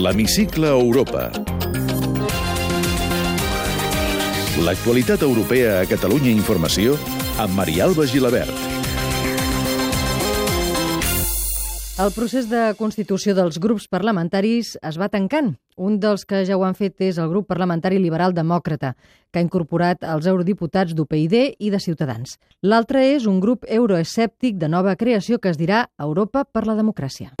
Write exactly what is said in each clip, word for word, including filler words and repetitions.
L'Hemicicle Europa. L'actualitat europea a Catalunya Informació amb Marialba Gilabert. El procés de constitució dels grups parlamentaris es va tancant. Un dels que ja ho han fet és el grup parlamentari liberal demòcrata, que ha incorporat els eurodiputats d'U P y D i de Ciutadans. L'altre és un grup euroescèptic de nova creació que es dirà Europa per la Democràcia.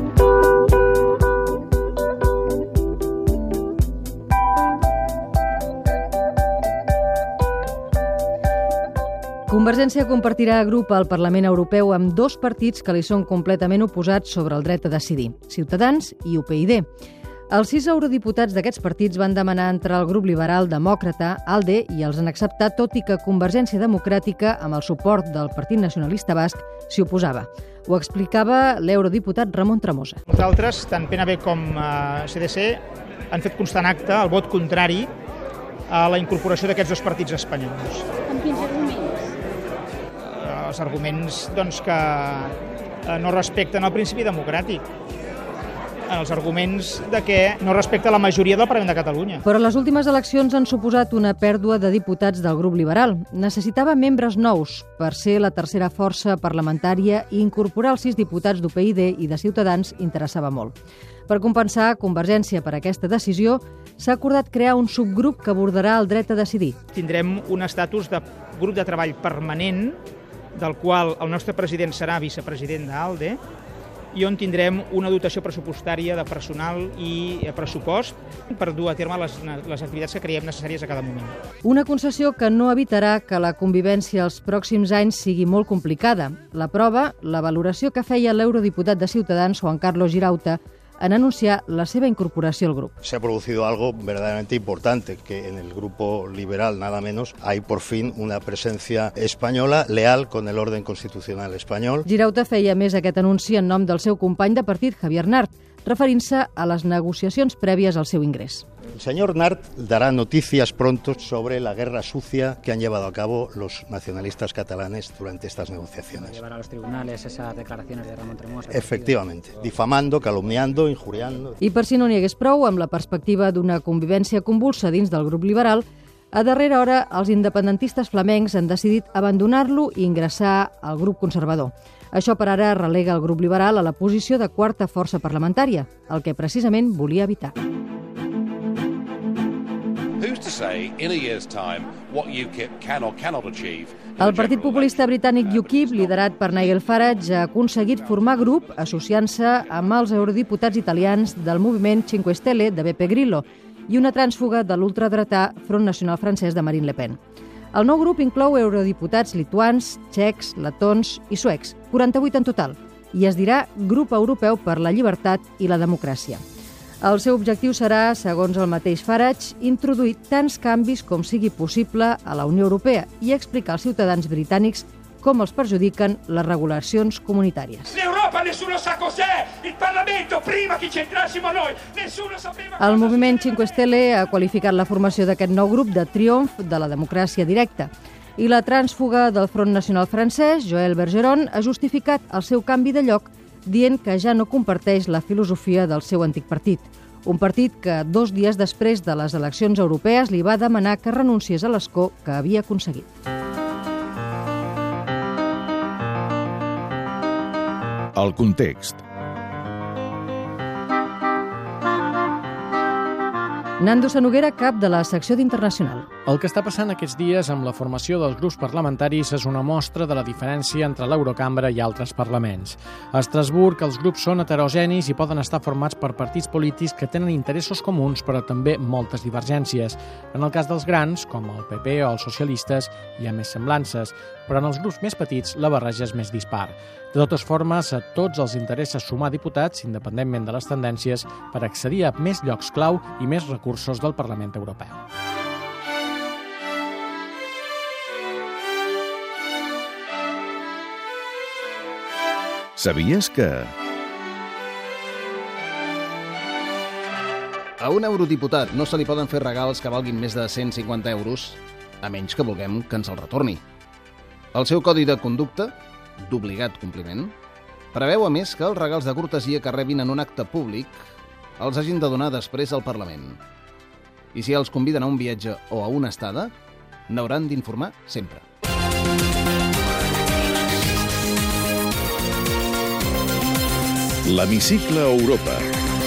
Convergència compartirà grup al Parlament Europeu amb dos partits que li són completament oposats sobre el dret a decidir, Ciutadans i U P y D. Els sis eurodiputats d'aquests partits van demanar entrar al grup liberal demòcrata, ALDE, i els han acceptat, tot i que Convergència Democràtica, amb el suport del Partit Nacionalista Basc, s'hi oposava. Ho explicava l'eurodiputat Ramon Tremosa. Nosaltres, tant P N B com eh, C D C, han fet constant acte el vot contrari a la incorporació d'aquests dos partits espanyols. Amb quins arguments? Els arguments doncs, que no respecten el principi democràtic. Els arguments de que no respecta la majoria del Parlament de Catalunya. Però les últimes eleccions han suposat una pèrdua de diputats del grup liberal. Necessitava membres nous per ser la tercera força parlamentària i incorporar els sis diputats d'U P y D i de Ciutadans interessava molt. Per compensar Convergència per aquesta decisió, s'ha acordat crear un subgrup que abordarà el dret a decidir. Tindrem un estatus de grup de treball permanent, del qual el nostre president serà vicepresident d'ALDE, i on tindrem una dotació pressupostària de personal i pressupost per dur a terme les, les activitats que creiem necessàries a cada moment. Una concessió que no evitarà que la convivència els pròxims anys sigui molt complicada. La prova, la valoració que feia l'eurodiputat de Ciutadans, Juan Carlos Girauta, en anunciar la seva incorporació al grup. Se ha producido algo verdaderamente importante, que en el grupo liberal, nada menos, hay por fin una presencia española leal con el orden constitucional español. Girauta feia més aquest anunci en nom del seu company de partit, Javier Nart, referint-se a les negociacions prèvies al seu ingrés. El señor Nart dará noticias pronto sobre la guerra sucia que han llevado a cabo los nacionalistas catalanes durante estas negociaciones. Llevar a los tribunales esas declaraciones de Ramon Tremosa. Efectivamente, difamando, calumniando, injuriando. I per si no n'hi hagués prou, amb la perspectiva d'una convivència convulsa dins del grup liberal, a darrera hora els independentistes flamencs han decidit abandonar-lo i ingressar al grup conservador. Això per ara relega el grup liberal a la posició de quarta força parlamentària, el que precisament volia evitar. El Partit Populista Britànic U KIP, liderat per Nigel Farage, ha aconseguit formar grup associant-se amb els eurodiputats italians del moviment Cinque Stelle de Beppe Grillo i una trànsfuga de l'ultradretà Front Nacional francès de Marine Le Pen. El nou grup inclou eurodiputats lituans, txecs, letons i suecs, quaranta-vuit en total, i es dirà Grup Europeu per la Llibertat i la Democràcia. El seu objectiu serà, segons el mateix Farage, introduir tants canvis com sigui possible a la Unió Europea i explicar als ciutadans britànics com els perjudiquen les regulacions comunitàries. L'Europa nessuno sa cos'è, il Parlamento prima che ci entrassimo noi, nessuno sapeva. El moviment Cinque Stelle ha qualificat la formació d'aquest nou grup de triomf de la democràcia directa. I la trànsfuga del Front Nacional francès, Joël Bergeron, ha justificat el seu canvi de lloc dient que ja no comparteix la filosofia del seu antic partit. Un partit que, dos dies després de les eleccions europees, li va demanar que renunciés a l'escó que havia aconseguit. El context. Nando Sanoguera, cap de la secció d'Internacional. El que està passant aquests dies amb la formació dels grups parlamentaris és una mostra de la diferència entre l'Eurocambra i altres parlaments. A Estrasburg, els grups són heterogenis i poden estar formats per partits polítics que tenen interessos comuns, però també moltes divergències. En el cas dels grans, com el P P o els socialistes, hi ha més semblances, però en els grups més petits la barreja és més dispar. De totes formes, a tots els interessa sumar diputats, independentment de les tendències, per accedir a més llocs clau i més recursos del Parlament Europeu. Sabies que... A un eurodiputat no se li poden fer regals que valguin més de cent cinquanta euros, a menys que vulguem que ens el retorni. El seu codi de conducta, d'obligat compliment, preveu a més que els regals de cortesia que rebin en un acte públic els hagin de donar després al Parlament. I si els conviden a un viatge o a una estada, n'hauran d'informar sempre. L'Hemicicle Europa.